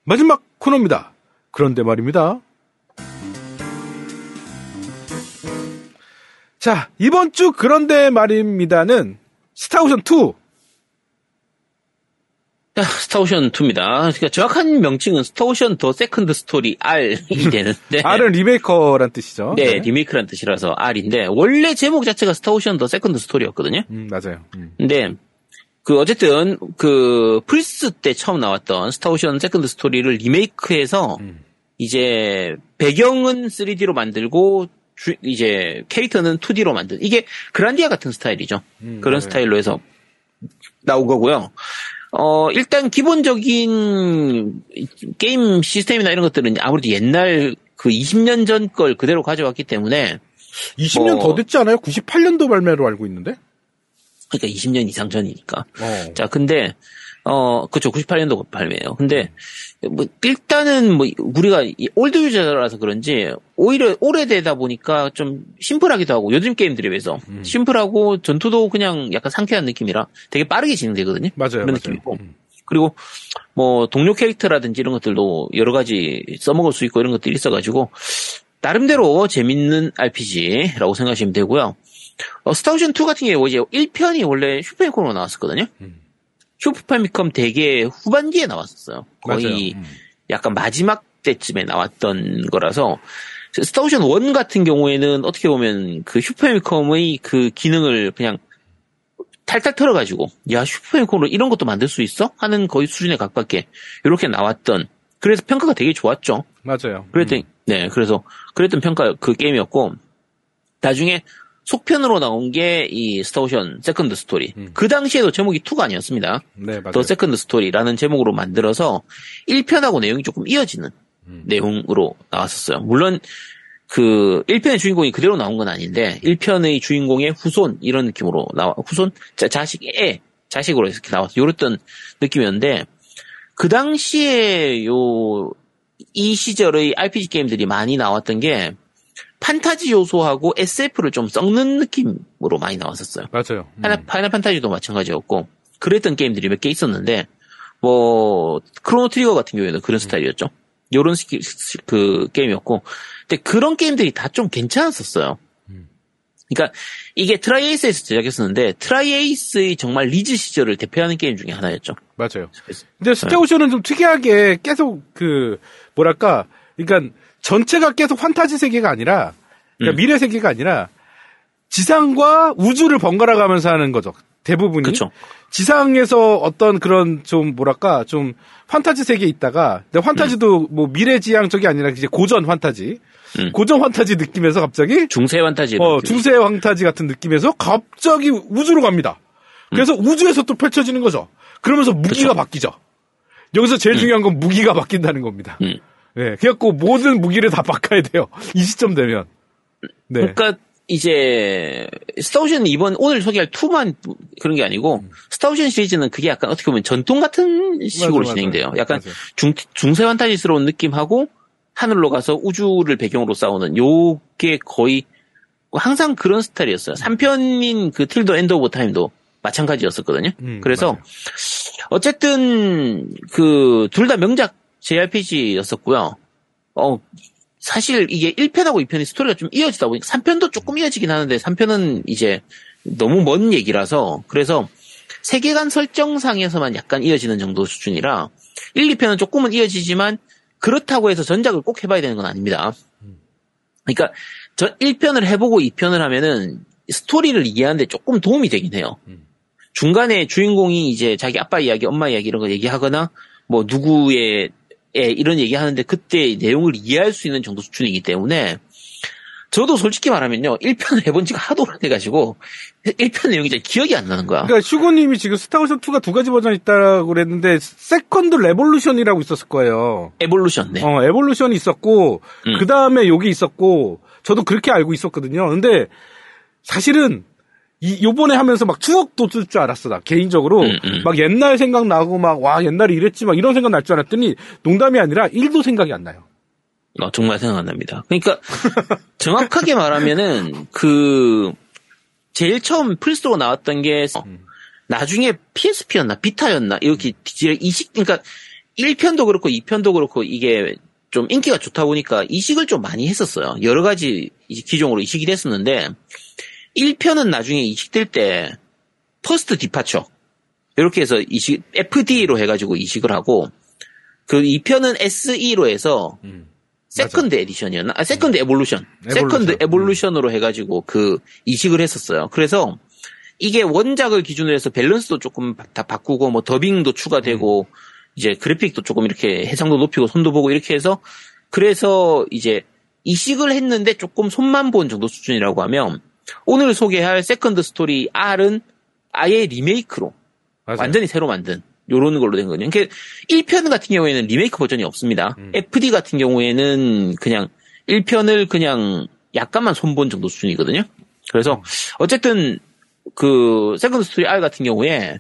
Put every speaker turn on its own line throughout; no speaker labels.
마지막 코너입니다. 그런데 말입니다. 자, 이번 주 그런데 말입니다는 스타오션2.
스타오션 2입니다. 그러니까 정확한 명칭은 스타오션 더 세컨드 스토리 R이 되는데.
R은 리메이커란 뜻이죠.
네, 리메이크란 뜻이라서 R인데, 원래 제목 자체가 스타오션 더 세컨드 스토리였거든요.
맞아요.
근데, 어쨌든, 플스 때 처음 나왔던 스타오션 세컨드 스토리를 리메이크해서, 이제, 배경은 3D로 만들고, 이제, 캐릭터는 2D로 만든, 이게 그란디아 같은 스타일이죠. 그런 스타일로 해서 나온 거고요. 일단 기본적인 게임 시스템이나 이런 것들은 아무래도 옛날 20년 전 걸 그대로 가져왔기 때문에
20년 더 됐지 않아요? 98년도 발매로 알고 있는데?
그러니까 20년 이상 전이니까. 자, 근데 그쵸, 98년도 발매예요. 근데 일단은 우리가 올드 유저라서 그런지 오히려 오래되다 보니까 좀 심플하기도 하고, 요즘 게임들에 비해서 심플하고 전투도 그냥 약간 상쾌한 느낌이라 되게 빠르게 진행되거든요.
맞아요.
그런 느낌이고. 그리고 동료 캐릭터라든지 이런 것들도 여러 가지 써먹을 수 있고 이런 것들이 있어가지고 나름대로 재밌는 RPG라고 생각하시면 되고요. 스타오션 2 같은 경우에 이제 1편이 원래 슈퍼패미컴으로 나왔었거든요. 슈퍼패미컴 되게 후반기에 나왔었어요. 거의 약간 마지막 때쯤에 나왔던 거라서, 스타오션 1 같은 경우에는 어떻게 보면 슈퍼패미컴의 기능을 그냥 탈탈 털어가지고, 야, 슈퍼패미컴으로 이런 것도 만들 수 있어? 하는 거의 수준에 가깝게 이렇게 나왔던, 그래서 평가가 되게 좋았죠.
맞아요.
그래서 그랬던 평가 게임이었고, 나중에 속편으로 나온 게 이 스타오션 세컨드 스토리. 그 당시에도 제목이 2가 아니었습니다.
네, 맞아요.
더 세컨드 스토리라는 제목으로 만들어서 1편하고 내용이 조금 이어지는 내용으로 나왔었어요. 물론 1편의 주인공이 그대로 나온 건 아닌데 1편의 주인공의 후손 이런 느낌으로 후손? 자식으로 이렇게 나와서 요랬던 느낌이었는데, 그 당시에 이 시절의 RPG 게임들이 많이 나왔던 게 판타지 요소하고 SF를 좀 섞는 느낌으로 많이 나왔었어요.
맞아요.
파이널 판타지도 마찬가지였고, 그랬던 게임들이 몇 개 있었는데, 크로노 트리거 같은 경우에는 그런 스타일이었죠. 요런 게임이었고, 근데 그런 게임들이 다 좀 괜찮았었어요. 그러니까 이게 트라이에이스에서 제작했었는데, 트라이에이스의 정말 리즈 시절을 대표하는 게임 중에 하나였죠.
맞아요. 근데 스타오션은 좀 특이하게 계속 그러니까 전체가 계속 판타지 세계가 아니라, 그러니까 미래 세계가 아니라 지상과 우주를 번갈아 가면서 하는 거죠. 대부분이.
그쵸.
지상에서 어떤 그런 좀 판타지 세계에 있다가, 근데 판타지도 미래지향적이 아니라 이제 고전 판타지. 고전 판타지 느낌에서 갑자기
중세 판타지.
중세 판타지 같은 느낌에서 갑자기 우주로 갑니다. 그래서 우주에서 또 펼쳐지는 거죠. 그러면서 무기가 바뀌죠. 여기서 제일 중요한 건 무기가 바뀐다는 겁니다. 네, 그래갖고 모든 무기를 다 바꿔야 돼요. 이 시점 되면. 네.
그러니까 이제 스타오션 오늘 소개할 2만 그런 게 아니고, 스타오션 시리즈는 그게 약간 어떻게 보면 전통 같은 식으로 진행돼요. 약간 중세 판타지스러운 느낌하고 하늘로 가서 우주를 배경으로 싸우는 요게 거의 항상 그런 스타일이었어요. 3편인 틸 더 엔드 오브 타임도 마찬가지였었거든요. 그래서 맞아요. 어쨌든 둘 다 명작 JRPG였었고요. 사실 이게 1편하고 2편이 스토리가 좀 이어지다 보니까 3편도 조금 이어지긴 하는데, 3편은 이제 너무 먼 얘기라서, 그래서 세계관 설정상에서만 약간 이어지는 정도 수준이라 1, 2편은 조금은 이어지지만 그렇다고 해서 전작을 꼭 해봐야 되는 건 아닙니다. 그러니까 1편을 해보고 2편을 하면은 스토리를 이해하는데 조금 도움이 되긴 해요. 중간에 주인공이 이제 자기 아빠 이야기, 엄마 이야기 이런 거 얘기하거나 누구의 이런 얘기하는데 그때 내용을 이해할 수 있는 정도 수준이기 때문에, 저도 솔직히 말하면요, 1편을 해본 지가 하도 오래돼가지고 1편 내용이 잘 기억이 안 나는 거야.
그러니까 슈고님이 지금 스타오션 2가 2가지 버전 있다고 그랬는데, 세컨드 레볼루션이라고 있었을 거예요.
에볼루션, 네.
에볼루션이 있었고, 그 다음에 여기 있었고, 저도 그렇게 알고 있었거든요. 근데 사실은 요번에 하면서 막 추억 돋을 줄 알았어, 나 개인적으로. 막 옛날 생각나고 와 옛날에 이랬지 이런 생각 날 줄 알았더니 농담이 아니라 1도 생각이 안 나요.
정말 생각 안 납니다. 그러니까 정확하게 말하면은 제일 처음 플스로 나왔던 게 나중에 PSP였나 비타였나 이렇게 그러니까 1편도 그렇고 2편도 그렇고 이게 좀 인기가 좋다 보니까 이식을 좀 많이 했었어요. 여러 가지 기종으로 이식이 됐었는데 1편은 나중에 이식될 때 퍼스트 디파처 이렇게 해서 이식 FD로 해가지고 이식을 하고 그 2편은 SE로 해서 세컨드 에디션이었나? 세컨드 에볼루션. 세컨드 에볼루션으로 해가지고 그 이식을 했었어요. 그래서 이게 원작을 기준으로 해서 밸런스도 조금 다 바꾸고 뭐 더빙도 추가되고 이제 그래픽도 조금 이렇게 해상도 높이고 손도 보고 이렇게 해서 그래서 이제 이식을 했는데 조금 손만 본 정도 수준이라고 하면 오늘 소개할 세컨드 스토리 R은 아예 리메이크로 맞아요. 완전히 새로 만든 요런 걸로 된 거거든요. 그러니까 1편 같은 경우에는 리메이크 버전이 없습니다. FD 같은 경우에는 그냥 1편을 그냥 약간만 손본 정도 수준이거든요. 그래서 어쨌든 그 세컨드 스토리 R 같은 경우에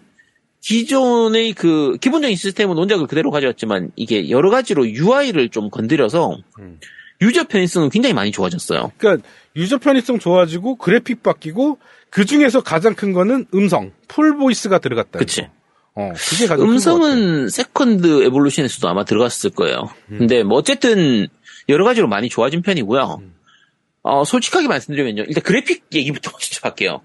기존의 그 기본적인 시스템은 원작을 그대로 가져왔지만 이게 여러 가지로 UI를 좀 건드려서 유저 편의성은 굉장히 많이 좋아졌어요.
그러니까 유저 편의성 좋아지고 그래픽 바뀌고 그 중에서 가장 큰 거는 음성, 풀 보이스가 들어갔다.
그치.
그게 가장
음성은 세컨드 에볼루션에서도 아마 들어갔을 거예요. 근데 뭐 어쨌든 여러 가지로 많이 좋아진 편이고요. 솔직하게 말씀드리면요. 일단 그래픽 얘기부터 먼저 할게요.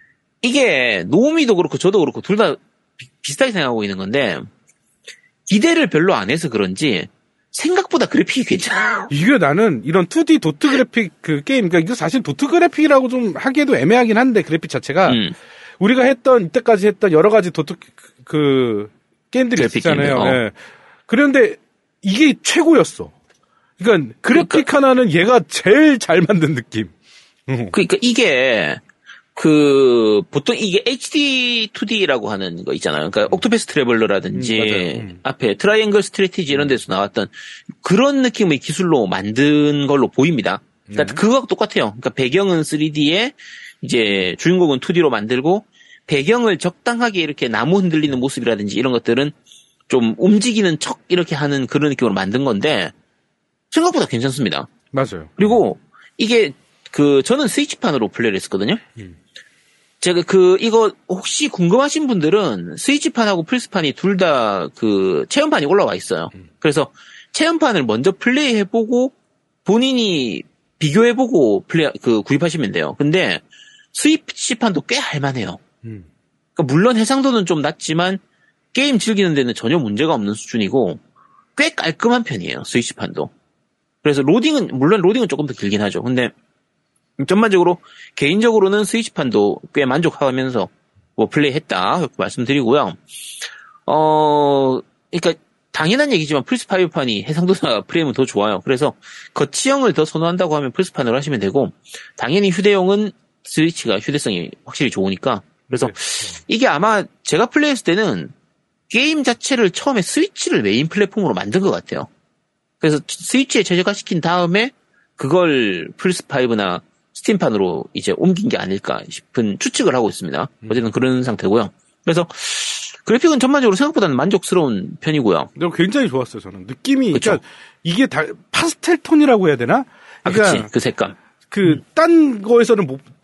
이게 노우미도 그렇고 저도 그렇고 둘 다 비슷하게 생각하고 있는 건데 기대를 별로 안 해서 그런지 생각보다 그래픽이 괜찮아요.
이게 나는 이런 2D 도트 그래픽 그 게임, 그러니까 이거 사실 도트 그래픽이라고 좀 하기에도 애매하긴 한데 그래픽 자체가 우리가 했던 이때까지 했던 여러 가지 도트 그 게임들이 있잖아요. 네. 그런데 이게 최고였어. 그러니까 그래픽 하나는 얘가 제일 잘 만든 느낌.
그러니까 이게 그 보통 이게 HD 2D라고 하는 거 있잖아요. 그러니까 옥토패스 트래블러라든지 앞에 트라이앵글 스트래티지 이런 데서 나왔던 그런 느낌의 기술로 만든 걸로 보입니다. 그러니까 그거하고 똑같아요. 그러니까 배경은 3D에 이제 주인공은 2D로 만들고 배경을 적당하게 이렇게 나무 흔들리는 모습이라든지 이런 것들은 좀 움직이는 척 이렇게 하는 그런 느낌으로 만든 건데 생각보다 괜찮습니다.
맞아요.
그리고 이게 그 저는 스위치판으로 플레이를 했었거든요. 제가 이거 혹시 궁금하신 분들은 스위치판하고 플스판이 둘 다 그 체험판이 올라와 있어요. 그래서 체험판을 먼저 플레이해보고 본인이 비교해보고 구입하시면 돼요. 근데 스위치판도 꽤 할만해요. 그러니까 물론 해상도는 좀 낮지만 게임 즐기는 데는 전혀 문제가 없는 수준이고 꽤 깔끔한 편이에요. 스위치판도. 그래서 물론 로딩은 조금 더 길긴 하죠. 근데 전반적으로 개인적으로는 스위치판도 꽤 만족하면서 뭐 플레이했다 말씀드리고요. 그러니까 당연한 얘기지만 플스5판이 해상도나 프레임은 더 좋아요. 그래서 거치형을 더 선호한다고 하면 플스판으로 하시면 되고 당연히 휴대용은 스위치가 휴대성이 확실히 좋으니까 그래서 이게 아마 제가 플레이했을 때는 게임 자체를 처음에 스위치를 메인 플랫폼으로 만든 것 같아요. 그래서 스위치에 최적화시킨 다음에 그걸 플스5나 스팀판으로 이제 옮긴 게 아닐까 싶은 추측을 하고 있습니다. 어쨌든 그런 상태고요. 그래서 그래픽은 전반적으로 생각보다는 만족스러운 편이고요.
굉장히 좋았어요, 저는. 느낌이,
그쵸?
그러니까 이게 다 파스텔 톤이라고 해야 되나?
그러니까 그치. 그 색감.
딴 거에서는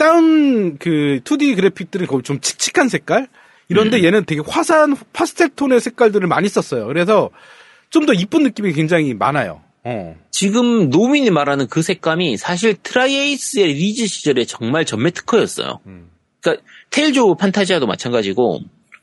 딴 2D 그래픽들은 거의 좀 칙칙한 색깔? 이런데 얘는 되게 화사한 파스텔 톤의 색깔들을 많이 썼어요. 그래서 좀 더 이쁜 느낌이 굉장히 많아요.
지금 노민이 말하는 그 색감이 사실 트라이에이스의 리즈 시절에 정말 전매 특허였어요. 그러니까 테일즈 판타지아도 마찬가지고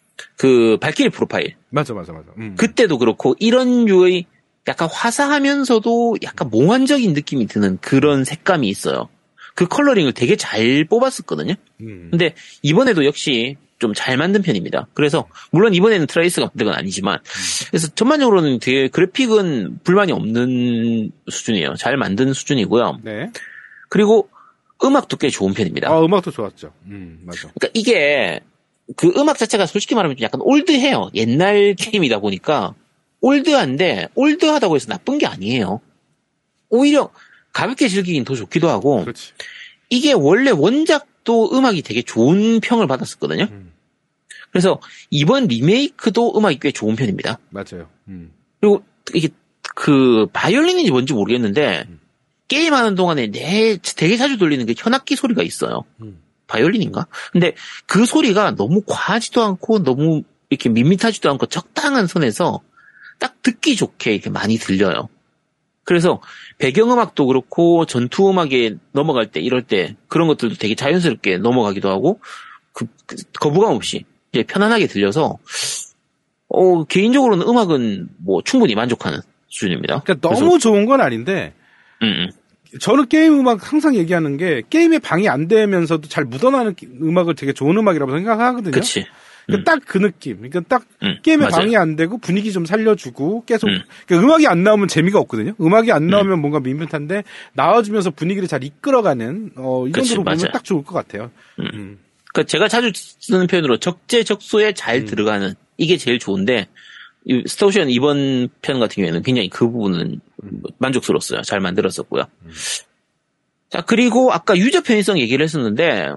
그 발키리 프로파일.
맞아.
그때도 그렇고 이런 류의 약간 화사하면서도 약간 몽환적인 느낌이 드는 그런 색감이 있어요. 그 컬러링을 되게 잘 뽑았었거든요. 근데 이번에도 역시 좀 잘 만든 편입니다. 그래서 물론 이번에는 트라이스가 만든 건 아니지만 그래서 전반적으로는 되게 그래픽은 불만이 없는 수준이에요. 잘 만든 수준이고요.
네.
그리고 음악도 꽤 좋은 편입니다.
음악도 좋았죠. 맞아.
그러니까 이게 그 음악 자체가 솔직히 말하면 좀 약간 올드해요. 옛날 게임이다 보니까 올드한데 올드하다고 해서 나쁜 게 아니에요. 오히려 가볍게 즐기긴 더 좋기도 하고
그렇지.
이게 원래 원작도 음악이 되게 좋은 평을 받았었거든요. 그래서 이번 리메이크도 음악이 꽤 좋은 편입니다.
맞아요.
그리고 이게 그 바이올린인지 뭔지 모르겠는데 게임하는 동안에 되게 자주 들리는 게 현악기 소리가 있어요. 바이올린인가? 근데 그 소리가 너무 과하지도 않고 너무 이렇게 밋밋하지도 않고 적당한 선에서 딱 듣기 좋게 이렇게 많이 들려요. 그래서 배경음악도 그렇고 전투음악에 넘어갈 때 이럴 때 그런 것들도 되게 자연스럽게 넘어가기도 하고 거부감 없이 이제 편안하게 들려서 개인적으로는 음악은 뭐 충분히 만족하는 수준입니다.
그러니까 너무 좋은 건 아닌데 저는 게임 음악 항상 얘기하는 게 게임에 방해 안 되면서도 잘 묻어나는 음악을 되게 좋은 음악이라고 생각하거든요.
그치.
그러니까 딱 그 느낌. 그러니까 딱 게임에
맞아요.
방해 안 되고 분위기 좀 살려주고 계속 그러니까 음악이 안 나오면 재미가 없거든요. 음악이 안 나오면 뭔가 밋밋한데 나와주면서 분위기를 잘 이끌어가는 이 정도로 보면 딱 좋을 것 같아요.
그러니까 제가 자주 쓰는 표현으로 적재적소에 잘 들어가는 이게 제일 좋은데 이 스타오션 이번 편 같은 경우에는 굉장히 그 부분은 만족스러웠어요. 잘 만들었었고요. 자, 그리고 아까 유저 편의성 얘기를 했었는데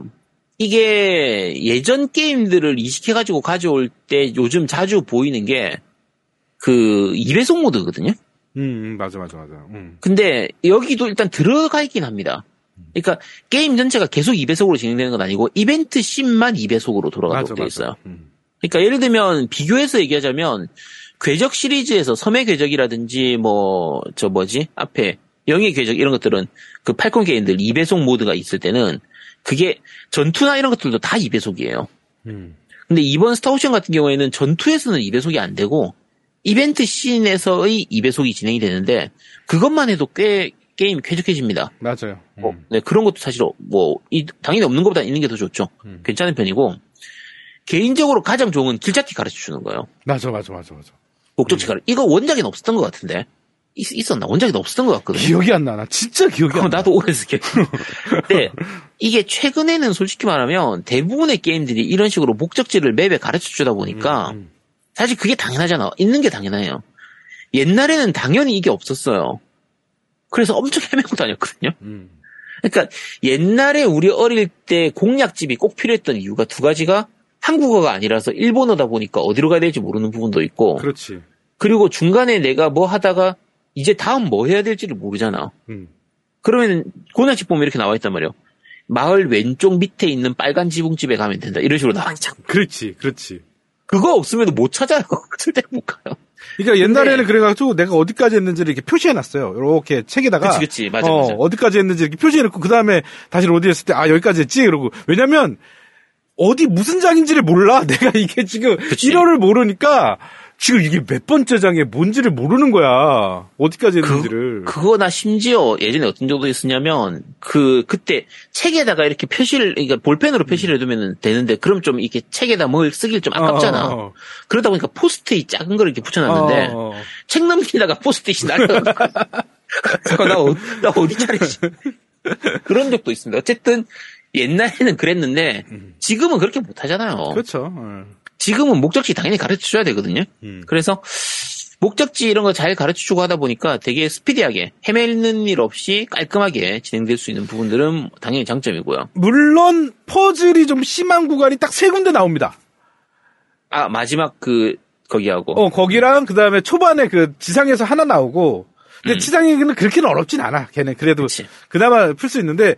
이게 예전 게임들을 이식해가지고 가져올 때 요즘 자주 보이는 게 그 2배속 모드거든요.
맞아.
근데 여기도 일단 들어가 있긴 합니다. 그러니까 게임 전체가 계속 2배속으로 진행되는 건 아니고 이벤트 씬만 2배속으로 돌아가도록 되어 있어요. 그러니까 예를 들면 비교해서 얘기하자면 궤적 시리즈에서 섬의 궤적이라든지 앞에 영의 궤적 이런 것들은 그 팔콘 게임들 2배속 모드가 있을 때는 그게 전투나 이런 것들도 다 2배속이에요. 근데 이번 스타오션 같은 경우에는 전투에서는 2배속이 안 되고 이벤트 씬에서의 2배속이 진행이 되는데 그것만 해도 꽤 게임이 쾌적해집니다.
맞아요.
네, 그런 것도 사실 당연히 없는 것보다 있는 게 더 좋죠. 괜찮은 편이고 개인적으로 가장 좋은 건 길잡기 가르쳐 주는 거예요.
맞아.
목적지 이거 원작에는 없었던 것 같은데 있었나? 원작에는 없었던 것 같거든요.
기억이 안 나. 나 진짜 기억이 안 나.
나도 오래서 기억. 근데 이게 최근에는 솔직히 말하면 대부분의 게임들이 이런 식으로 목적지를 맵에 가르쳐 주다 보니까 사실 그게 당연하잖아. 있는 게 당연해요. 옛날에는 당연히 이게 없었어요. 그래서 엄청 헤매고 다녔거든요. 그러니까 옛날에 우리 어릴 때 공략집이 꼭 필요했던 이유가 두 가지가 한국어가 아니라서 일본어다 보니까 어디로 가야 될지 모르는 부분도 있고.
그렇지.
그리고 중간에 내가 뭐 하다가 이제 다음 뭐 해야 될지를 모르잖아. 그러면 공략집 보면 이렇게 나와 있단 말이에요. 마을 왼쪽 밑에 있는 빨간 지붕집에 가면 된다. 이런 식으로 나와 있잖아.
그렇지.
그거 없으면 못 찾아요. 절대 못 가요.
그러니까 옛날에는 그래가지고 내가 어디까지 했는지를 이렇게 표시해놨어요. 이렇게 책에다가.
그치. 맞아.
어디까지 했는지 이렇게 표시해놓고 그 다음에 다시 어디 했을 때 여기까지 했지. 이러고. 왜냐면 어디 무슨 장인지를 몰라. 내가 이게 지금 1화를 모르니까 지금 이게 몇 번째 장에 뭔지를 모르는 거야. 어디까지 했는지를.
그거 나 심지어 예전에 어떤 정도였었냐면 그때 책에다가 이렇게 그러니까 볼펜으로 표시를 해두면 되는데 그럼 좀 이렇게 책에다 뭘 쓰길 좀 아깝잖아. 그러다 보니까 포스트잇 작은 걸 이렇게 붙여놨는데 책 넘기다가 포스트잇이 날라가. 나 어디 차리지? 그런 적도 있습니다. 어쨌든 옛날에는 그랬는데 지금은 그렇게 못하잖아요.
그렇죠.
지금은 목적지 당연히 가르쳐줘야 되거든요. 그래서 목적지 이런 거 잘 가르쳐주고 하다 보니까 되게 스피디하게 헤매는 일 없이 깔끔하게 진행될 수 있는 부분들은 당연히 장점이고요.
물론 퍼즐이 좀 심한 구간이 딱 3군데 나옵니다.
마지막 거기하고.
거기랑 그 다음에 초반에 그 지상에서 하나 나오고 근데 지상에는 그렇게는 어렵진 않아. 걔는 그래도
그치.
그나마 풀 수 있는데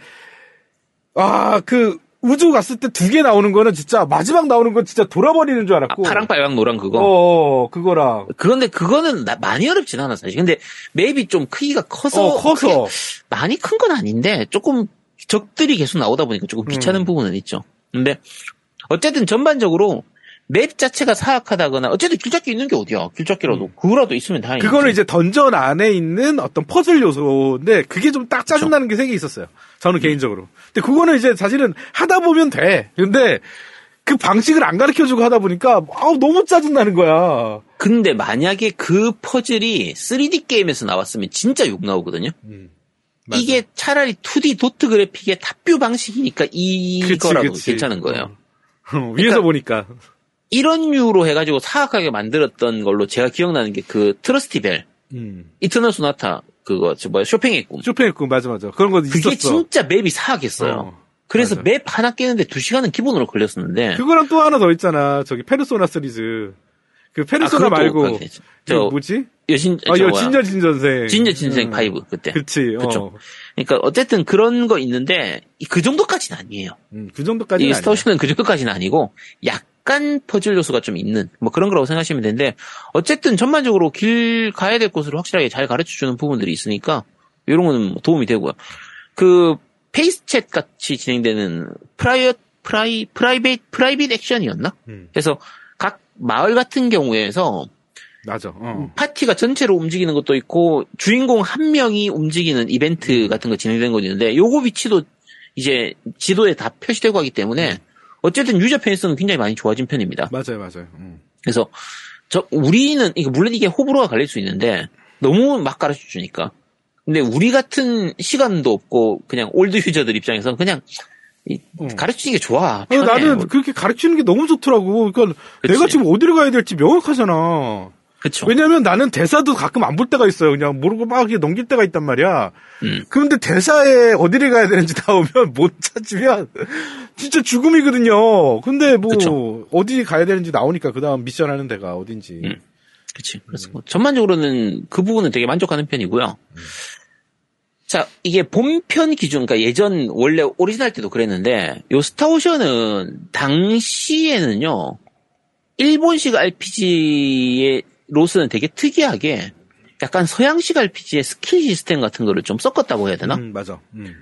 우주 갔을 때 2개 나오는 거는 진짜 마지막 나오는 건 진짜 돌아버리는 줄 알았고.
파랑 빨강 노랑 그거.
그거랑.
그런데 그거는 많이 어렵진 않아 사실. 근데 맵이 좀 크기가 커서. 많이 큰 건 아닌데 조금 적들이 계속 나오다 보니까 조금 귀찮은 부분은 있죠. 근데 어쨌든 전반적으로 맵 자체가 사악하다거나 어쨌든 길잡기 있는 게 어디야. 길잡기라도 그거라도 있으면 다행이지.
그거는 이제 던전 안에 있는 어떤 퍼즐 요소인데 그게 좀 딱 짜증나는 게 3개 있었어요. 저는 개인적으로. 근데 그거는 이제 사실은 하다 보면 돼. 근데 그 방식을 안 가르쳐주고 하다 보니까 너무 짜증나는 거야.
근데 만약에 그 퍼즐이 3D 게임에서 나왔으면 진짜 욕 나오거든요. 이게 차라리 2D 도트 그래픽의 탑뷰 방식이니까 이거라도 괜찮은 거예요.
위에서 보니까.
이런 류로 해가지고 사악하게 만들었던 걸로 제가 기억나는 게 트러스티벨, 이터널 소나타, 쇼팽의 꿈.
쇼팽의 꿈, 맞아. 그런 거 있었어.
그게 진짜 맵이 사악했어요. 그래서 맞아. 맵 하나 깨는데 2시간은 기본으로 걸렸었는데.
그거랑 또 하나 더 있잖아. 페르소나 시리즈. 페르소나 말고. 뭐지? 진여진전생.
진여진전생 5, 그때.
그치.
그쵸. 그러니까 어쨌든 그런 거 있는데, 그 정도까지는 아니에요.
그 정도까지는
아니에요. 이 스타오션은 그 정도까지는 아니고, 약간 퍼즐 요소가 좀 있는 뭐 그런 거라고 생각하시면 되는데 어쨌든 전반적으로 길 가야 될 곳을 확실하게 잘 가르쳐주는 부분들이 있으니까 이런 거는 도움이 되고요. 그 페이스챗 같이 진행되는 프라이빗 액션이었나? 그래서 각 마을 같은 경우에서
맞아.
파티가 전체로 움직이는 것도 있고 주인공 한 명이 움직이는 이벤트 같은 거 진행되는 거 있는데 요거 위치도 이제 지도에 다 표시되고 하기 때문에 어쨌든 유저 편의성은 굉장히 많이 좋아진 편입니다.
맞아요.
그래서 우리는 물론 이게 호불호가 갈릴 수 있는데 너무 막 가르쳐 주니까. 근데 우리 같은 시간도 없고 그냥 올드 유저들 입장에서는 그냥 가르치는 게 좋아. 편해.
나는 그렇게 가르치는 게 너무 좋더라고. 그러니까 그치. 내가 지금 어디를 가야 될지 명확하잖아.
그쵸.
왜냐면 나는 대사도 가끔 안 볼 때가 있어요. 그냥 모르고 막 이렇게 넘길 때가 있단 말이야. 그런데 대사에 어디를 가야 되는지 나오면 못 찾으면 진짜 죽음이거든요. 근데 뭐
그쵸.
어디 가야 되는지 나오니까 그 다음 미션 하는 데가 어딘지.
그치. 그래서 뭐 전반적으로는 그 부분은 되게 만족하는 편이고요. 자, 이게 본편 기준, 그러니까 예전 원래 오리지널 때도 그랬는데 요 스타오션은 당시에는요 일본식 RPG로서는 되게 특이하게 약간 서양식 RPG의 스킬 시스템 같은 거를 좀 섞었다고 해야 되나?
맞아.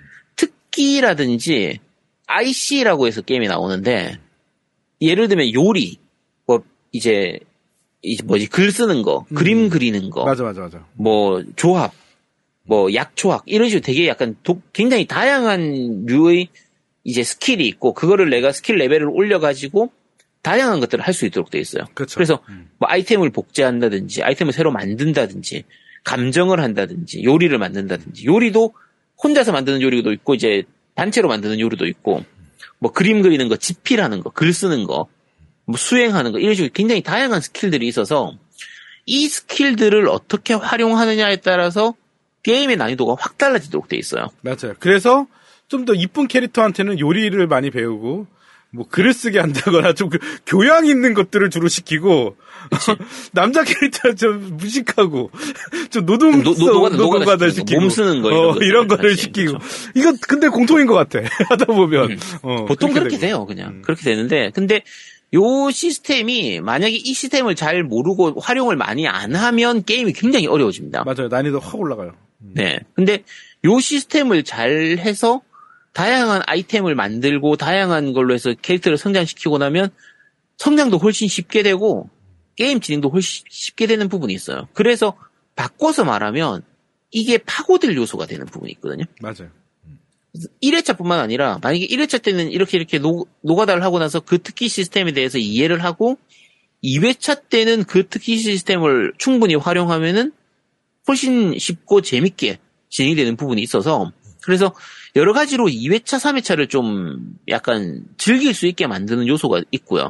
특기라든지 IC라고 해서 게임이 나오는데 예를 들면 요리, 뭐 이제 뭐지 글 쓰는 거, 그림 그리는 거,
맞아.
뭐 조합, 뭐 약초학 이런 식으로 되게 약간 굉장히 다양한 류의 이제 스킬이 있고 그거를 내가 스킬 레벨을 올려가지고 다양한 것들을 할 수 있도록 돼 있어요.
그렇죠.
그래서 뭐 아이템을 복제한다든지 아이템을 새로 만든다든지 감정을 한다든지 요리를 만든다든지 요리도 혼자서 만드는 요리도 있고 이제 단체로 만드는 요리도 있고 뭐 그림 그리는 거, 집필하는 거, 글 쓰는 거, 뭐 수행하는 거 이런 식으로 굉장히 다양한 스킬들이 있어서 이 스킬들을 어떻게 활용하느냐에 따라서 게임의 난이도가 확 달라지도록 돼 있어요.
맞아요. 그래서 좀 더 이쁜 캐릭터한테는 요리를 많이 배우고 뭐 글을 쓰게 한다거나 좀 교양 있는 것들을 주로 시키고 남자 캐릭터는 좀 무식하고 좀 노동가들 시키고
몸 쓰는 거
이런 거를 시키고 이거 근데 공통인 것 같아. 하다 보면
보통 그렇게 돼요. 그냥 그렇게 되는데 근데 요 시스템이 만약에 이 시스템을 잘 모르고 활용을 많이 안 하면 게임이 굉장히 어려워집니다.
맞아요. 난이도 확 올라가요.
네. 근데 요 시스템을 잘 해서 다양한 아이템을 만들고 다양한 걸로 해서 캐릭터를 성장시키고 나면 성장도 훨씬 쉽게 되고 게임 진행도 훨씬 쉽게 되는 부분이 있어요. 그래서 바꿔서 말하면 이게 파고들 요소가 되는 부분이 있거든요.
맞아요.
1회차뿐만 아니라 만약에 1회차 때는 이렇게 노가다를 하고 나서 그 특기 시스템에 대해서 이해를 하고 2회차 때는 그 특기 시스템을 충분히 활용하면은 훨씬 쉽고 재밌게 진행이 되는 부분이 있어서 그래서 여러 가지로 2회차, 3회차를 좀 약간 즐길 수 있게 만드는 요소가 있고요.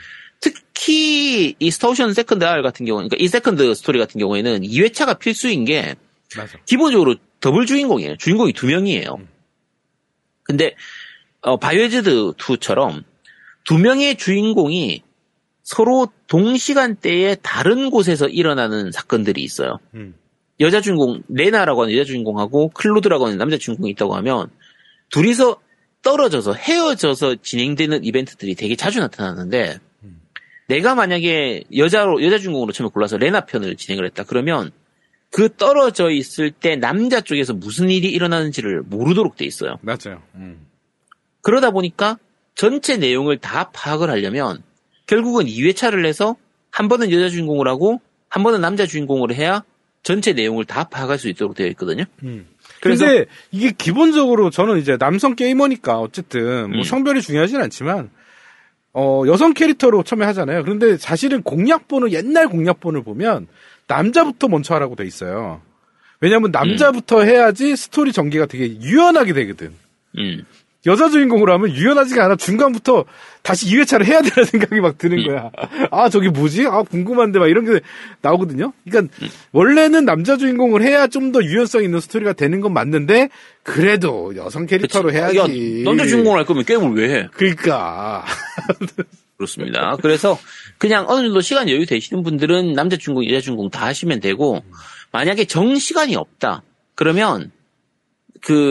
특히 이 스타오션 세컨드 R 같은 경우는, 그러니까 이 세컨드 스토리 같은 경우에는 2회차가 필수인 게
맞아.
기본적으로 더블 주인공이에요. 주인공이 2명이에요. 근데 바이오헤즈드 2처럼 2명의 주인공이 서로 동시간대에 다른 곳에서 일어나는 사건들이 있어요. 여자 주인공 레나라고 하는 여자 주인공하고 클로드라고 하는 남자 주인공이 있다고 하면 둘이서 떨어져서 헤어져서 진행되는 이벤트들이 되게 자주 나타나는데 내가 만약에 여자 주인공으로 처음에 골라서 레나 편을 진행을 했다 그러면 그 떨어져 있을 때 남자 쪽에서 무슨 일이 일어나는지를 모르도록 돼 있어요.
맞아요.
그러다 보니까 전체 내용을 다 파악을 하려면 결국은 2회차를 해서 한 번은 여자 주인공을 하고 한 번은 남자 주인공으로 해야 전체 내용을 다 파악할 수 있도록 되어 있거든요.
그래서 근데 이게 기본적으로 저는 이제 남성 게이머니까 어쨌든 뭐 성별이 중요하진 않지만 여성 캐릭터로 처음에 하잖아요. 그런데 사실은 옛날 공략본을 보면 남자부터 먼저 하라고 돼 있어요. 왜냐하면 남자부터 해야지 스토리 전개가 되게 유연하게 되거든. 여자 주인공으로 하면 유연하지가 않아. 중간부터 다시 2회차를 해야 되는 생각이 막 드는 거야. 아, 저게 뭐지? 아, 궁금한데 막 이런 게 나오거든요. 그러니까 원래는 남자 주인공을 해야 좀 더 유연성 있는 스토리가 되는 건 맞는데 그래도 여성 캐릭터로 해야지.
야, 남자 주인공을 할 거면 게임을 왜 해?
그러니까.
그렇습니다. 그래서 그냥 어느 정도 시간 여유 되시는 분들은 남자 주인공, 여자 주인공 다 하시면 되고 만약에 정시간이 없다. 그러면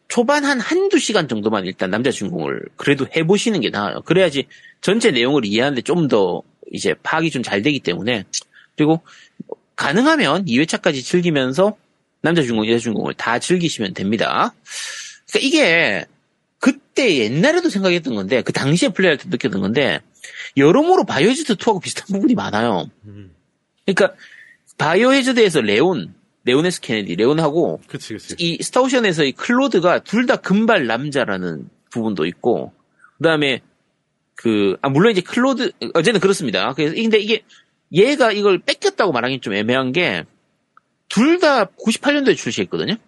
초반 한두 시간 정도만 일단 남자 주인공을 그래도 해보시는 게 나아요. 그래야지 전체 내용을 이해하는데 좀 더 이제 파악이 좀 잘 되기 때문에. 그리고 가능하면 2회차까지 즐기면서 남자 주인공, 여자 주인공을 다 즐기시면 됩니다. 그러니까 이게 그때 옛날에도 생각했던 건데 그 당시에 플레이할 때 느꼈던 건데 여러모로 바이오헤즈드 2하고 비슷한 부분이 많아요. 그러니까 바이오헤즈드에서 레온 S. 케네디, 레온하고
그치.
이 스타오션에서의 클로드가 둘 다 금발 남자라는 부분도 있고 그다음에 물론 이제 클로드 어제는 그렇습니다. 그래서 근데 이게 얘가 이걸 뺏겼다고 말하기 좀 애매한 게 둘 다 98년도에 출시했거든요.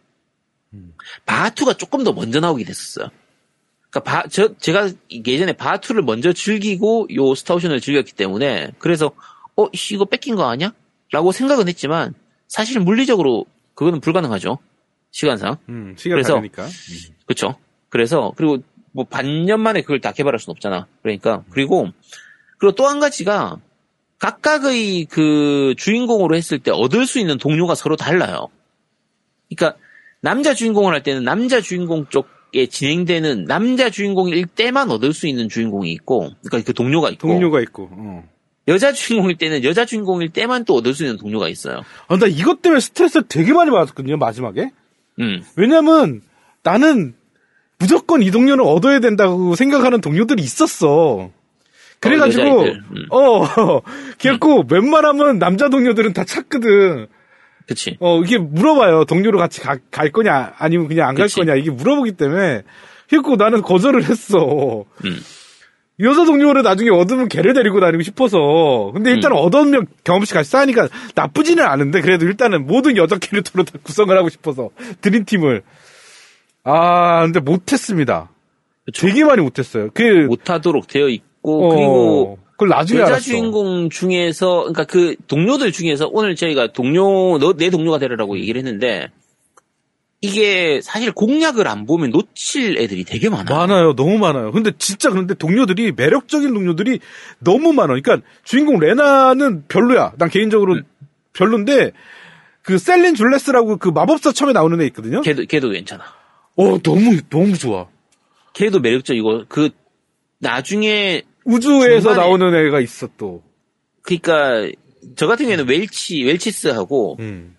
바투가 조금 더 먼저 나오게 됐었어요. 그러니까 제가 예전에 바투를 먼저 즐기고 요 스타오션을 즐겼기 때문에 그래서 이거 뺏긴 거 아니야? 라고 생각은 했지만 사실 물리적으로 그거는 불가능하죠. 시간상.
시간 다르니까.
그렇죠. 그래서 그리고 뭐 반년 만에 그걸 다 개발할 수는 없잖아. 그러니까 그리고 또 한 가지가 각각의 그 주인공으로 했을 때 얻을 수 있는 동료가 서로 달라요. 그러니까 남자 주인공을 할 때는 남자 주인공 쪽에 진행되는 남자 주인공일 때만 얻을 수 있는 주인공이 있고, 그러니까 그 동료가 있고. 여자 주인공일 때는 여자 주인공일 때만 또 얻을 수 있는 동료가 있어요.
나 이것 때문에 스트레스를 되게 많이 받았거든요, 마지막에. 왜냐면 나는 무조건 이 동료는 얻어야 된다고 생각하는 동료들이 있었어. 그래가지고, 그래갖고, 웬만하면 남자 동료들은 다 찾거든.
그치.
이게 물어봐요. 동료로 같이 갈 거냐, 아니면 그냥 안 갈 거냐, 이게 물어보기 때문에. 그래갖고 나는 거절을 했어. 여자 동료를 나중에 얻으면 걔를 데리고 다니고 싶어서. 근데 일단 얻으면 경험치 같이 쌓으니까 나쁘지는 않은데, 그래도 일단은 모든 여자 캐릭터로 다 구성을 하고 싶어서. 드림팀을. 근데 못했습니다. 그쵸. 되게 많이 못했어요.
못하도록 되어 있고, 그리고
그걸 나중에
여자
알았어.
주인공 중에서 그러니까 그 동료들 중에서 오늘 저희가 내 동료가 되라고 얘기를 했는데 이게 사실 공략을 안 보면 놓칠 애들이 되게 많아요.
너무 많아요. 근데 진짜 그런데 동료들이 매력적인 동료들이 너무 많아. 그러니까 주인공 레나는 별로야. 난 개인적으로 별론데 그 셀린 줄레스라고 그 마법사 처음에 나오는 애 있거든요.
걔도 괜찮아.
너무 좋아. 걔도
매력적이고 나중에
우주에서 나오는 애가 있어 또.
그러니까 저 같은 경우에는 웰치스하고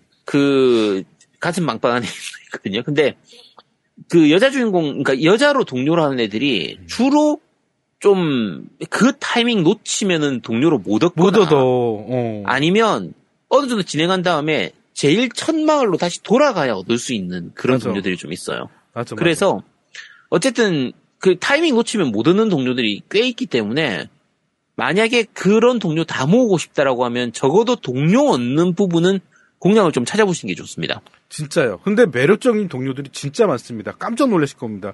그 가슴 빵빵한 애 있거든요. 근데 그 여자 주인공 그러니까 여자로 동료로 하는 애들이 주로 좀 그 타이밍 놓치면은 동료로 못 얻어. 아니면 어느 정도 진행한 다음에 제일 첫 마을로 다시 돌아가야 얻을 수 있는 그런 동료들이 좀 있어요. 그래서 어쨌든 그 타이밍 놓치면 못 얻는 동료들이 꽤 있기 때문에 만약에 그런 동료 다 모으고 싶다라고 하면 적어도 동료 얻는 부분은 공략을 좀 찾아보시는 게 좋습니다.
진짜요. 근데 매력적인 동료들이 진짜 많습니다. 깜짝 놀라실 겁니다.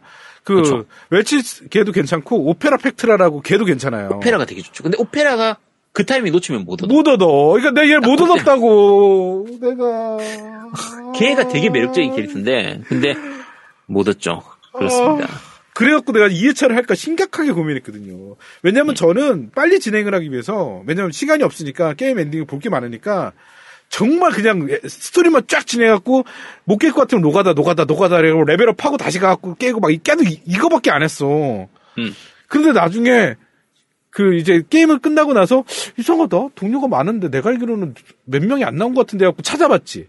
웰치 걔도 괜찮고 오페라 팩트라라고 걔도 괜찮아요.
오페라가 되게 좋죠. 근데 오페라가 그 타이밍 놓치면 못 얻어.
그러니까 내가 얘를 못 얻었다고. 내가
걔가 되게 매력적인 캐릭터인데 근데 못 얻죠. 그렇습니다.
그래갖고 내가 2회차를 할까 심각하게 고민했거든요. 왜냐면 저는 빨리 진행을 하기 위해서, 왜냐면 시간이 없으니까 게임 엔딩을 볼 게 많으니까 정말 그냥 스토리만 쫙 진행해갖고 못 깰 것 같으면 노가다 이러고 레벨업하고 다시 가갖고 깨고 막 깨도 이거밖에 안 했어. 근데 나중에 이제 게임을 끝나고 나서 이상하다. 동료가 많은데 내가 알기로는 몇 명이 안 나온 것 같은데 해갖고 찾아봤지.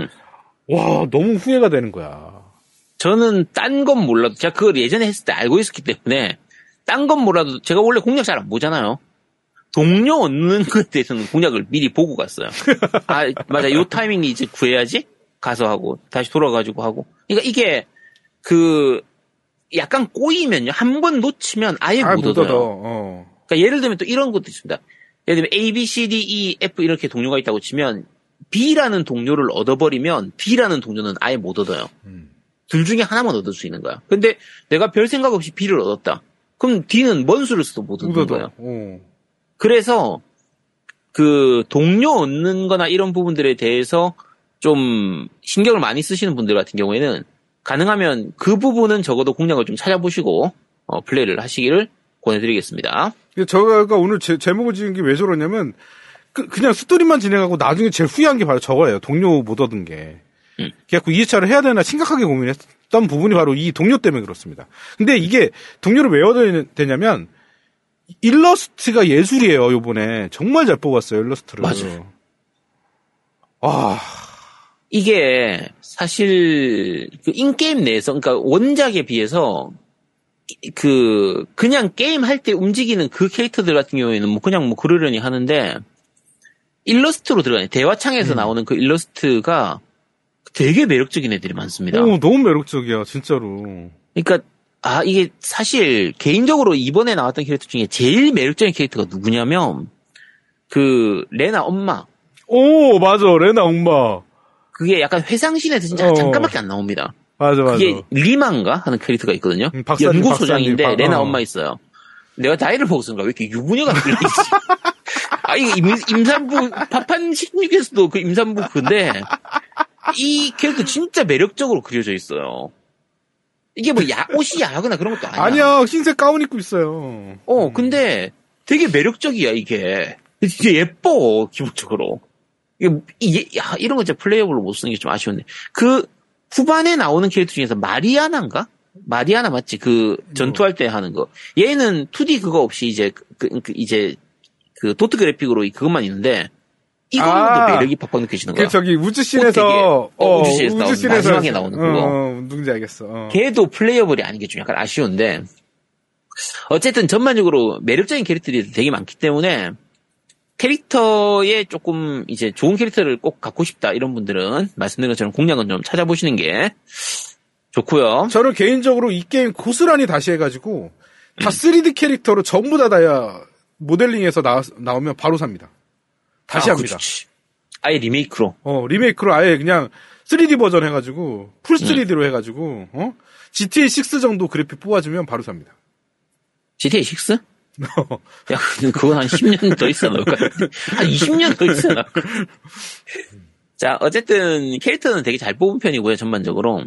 와, 너무 후회가 되는 거야.
저는 딴 건 몰라도 제가 그걸 예전에 했을 때 알고 있었기 때문에 딴 건 몰라도 제가 원래 공략 잘 안 보잖아요. 동료 얻는 것에 대해서는 공략을 미리 보고 갔어요. 맞아. 요 타이밍이 이제 구해야지 가서 하고 다시 돌아가지고 하고. 그러니까 이게 약간 꼬이면요. 한 번 놓치면 아예 못 얻어요. 그러니까 예를 들면 또 이런 것도 있습니다. 예를 들면 A, B, C, D, E, F 이렇게 동료가 있다고 치면 B라는 동료를 얻어버리면 D라는 동료는 아예 못 얻어요. 둘 중에 하나만 얻을 수 있는 거야. 근데 내가 별 생각 없이 B를 얻었다. 그럼 D는 뭔 수를 써도 못 얻는 거예요. 그래서 그 동료 얻는 거나 이런 부분들에 대해서 좀 신경을 많이 쓰시는 분들 같은 경우에는 가능하면 그 부분은 적어도 공략을 좀 찾아보시고 플레이를 하시기를 권해드리겠습니다.
제가 오늘 제목을 지은 게 왜 저러냐면 그냥 스토리만 진행하고 나중에 제일 후회한 게 바로 저거예요. 동료 못 얻은 게. 그래갖고 2회차를 해야 되나 심각하게 고민했던 어떤 부분이 바로 이 동료 때문에 그렇습니다. 근데 이게 동료를 왜 얻어야 되냐면 일러스트가 예술이에요. 요번에 정말 잘 뽑았어요. 일러스트를.
맞아요.
와.
이게 사실 그 인게임 내에서 그러니까 원작에 비해서 그냥 게임 할 때 움직이는 그 캐릭터들 같은 경우에는 뭐 그냥 뭐 그러려니 하는데 일러스트로 들어가요. 대화창에서 나오는 그 일러스트가 되게 매력적인 애들이 많습니다.
오, 너무 매력적이야, 진짜로.
그러니까 이게 사실 개인적으로 이번에 나왔던 캐릭터 중에 제일 매력적인 캐릭터가 누구냐면 그 레나 엄마.
오, 맞아. 레나 엄마.
그게 약간 회상신에서 진짜 잠깐밖에 안 나옵니다.
맞아.
그게 리만가 하는 캐릭터가 있거든요. 연구소장인데 레나 엄마 있어요. 내가 나이를 보고 쓴가 왜 이렇게 유부녀가 들려있지? 이거 임산부 파판 16에서도 그 임산부 근데 이 캐릭터 진짜 매력적으로 그려져 있어요. 이게 뭐 옷이 야하거나 그런 것도 아니야.
아니야, 흰색 가운 입고 있어요.
근데 되게 매력적이야 이게. 되게 예뻐 기본적으로. 이런 거 진짜 플레이어블로 못 쓰는 게 좀 아쉬운데 그 후반에 나오는 캐릭터 중에서 마리아나인가? 마리아나 맞지? 그 전투할 때 하는 거. 얘는 2D 그거 없이 이제 그 도트 그래픽으로 그것만 있는데 이걸로도 매력이 팍팍 느껴지는 거야.
저기 우주신에서
우주신에서 마지막에 나오는 그거.
누군지 알겠어.
걔도 플레이어블이 아닌 게 좀 약간 아쉬운데 어쨌든 전반적으로 매력적인 캐릭터들이 되게 많기 때문에 캐릭터에 조금 이제 좋은 캐릭터를 꼭 갖고 싶다 이런 분들은 말씀드린 것처럼 공략은 좀 찾아보시는 게 좋고요.
저는 개인적으로 이 게임 고스란히 다시 해가지고 다 3D 캐릭터로 전부 다 모델링해서 나오면 바로 삽니다. 다시 합니다.
그렇지. 아예 리메이크로.
리메이크로 아예 그냥 3D 버전 해가지고 풀 3D로 해가지고 GTA 6 정도 그래픽 뽑아주면 바로 삽니다.
GTA 6? 야, 그건 한 10년 더 있어 나올 것 같은데. 한 20년 더 있어 나올 것 같은데. 자, 어쨌든 캐릭터는 되게 잘 뽑은 편이고요, 전반적으로.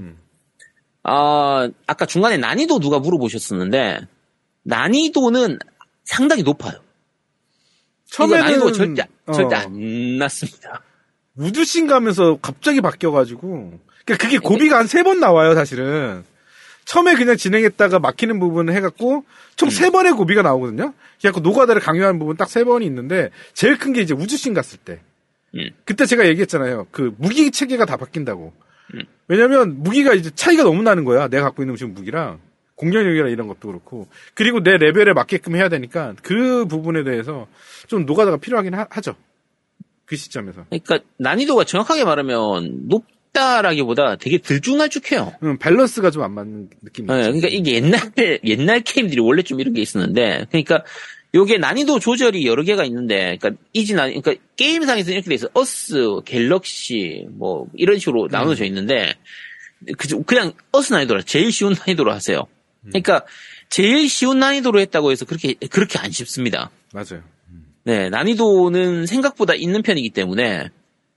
아까 중간에 난이도 누가 물어보셨었는데 난이도는 상당히 높아요. 처음에는 난이도가 절대 안 났습니다.
우주신 가면서 갑자기 바뀌어가지고 그러니까 그게 고비가 한 3번 나와요, 사실은. 처음에 그냥 진행했다가 막히는 부분을 해갖고 총 3번의 고비가 나오거든요. 그래서 노가다를 강요하는 부분 딱 3번이 있는데 제일 큰 게 이제 우주신 갔을 때. 그때 제가 얘기했잖아요. 그 무기 체계가 다 바뀐다고. 왜냐면 무기가 이제 차이가 너무 나는 거야. 내가 갖고 있는 지금 무기랑 공격력이나 이런 것도 그렇고. 그리고 내 레벨에 맞게끔 해야 되니까 그 부분에 대해서 좀 노가다가 필요하긴 하죠. 그 시점에서.
그러니까 난이도가 정확하게 말하면 높다라기보다 되게 들쭉날쭉해요.
밸런스가 좀 안 맞는 느낌이.
네, 그러니까 이게 옛날 게임들이 원래 좀 이런 게 있었는데, 그러니까 요게 난이도 조절이 여러 개가 있는데, 그러니까 그러니까 게임상에서 이렇게 돼 있어. 어스, 갤럭시, 뭐 이런 식으로 나눠져 있는데, 그냥 어스 난이도라 제일 쉬운 난이도로 하세요. 그러니까 제일 쉬운 난이도로 했다고 해서 그렇게 안 쉽습니다.
맞아요.
네, 난이도는 생각보다 있는 편이기 때문에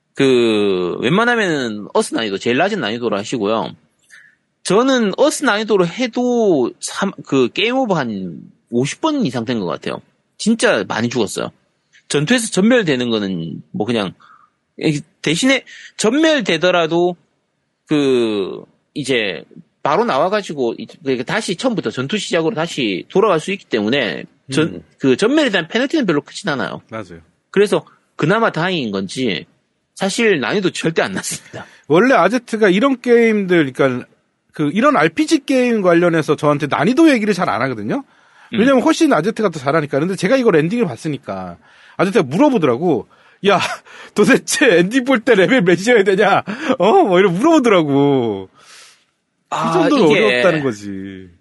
웬만하면은 어스 난이도 제일 낮은 난이도로 하시고요. 저는 어스 난이도로 해도 게임 오버 한 50번 이상 된 것 같아요. 진짜 많이 죽었어요. 전투에서 전멸되는 거는 뭐 그냥 대신에 전멸되더라도 이제 바로 나와가지고 다시 처음부터 전투 시작으로 다시 돌아갈 수 있기 때문에 전멸에 대한 페널티는 별로 크진 않아요.
맞아요.
그래서 그나마 다행인 건지 사실 난이도 절대 안 났습니다.
원래 아제트가 이런 게임들, 그러니까 이런 RPG 게임 관련해서 저한테 난이도 얘기를 잘 안 하거든요. 왜냐면 훨씬 아제트가 더 잘하니까. 근데 제가 이거 엔딩을 봤으니까 아제트가 물어보더라고. 야, 도대체 엔딩 볼 때 레벨 몇이어야 되냐? 뭐 이런 물어보더라고. 그 정도로 어렵다는 거지.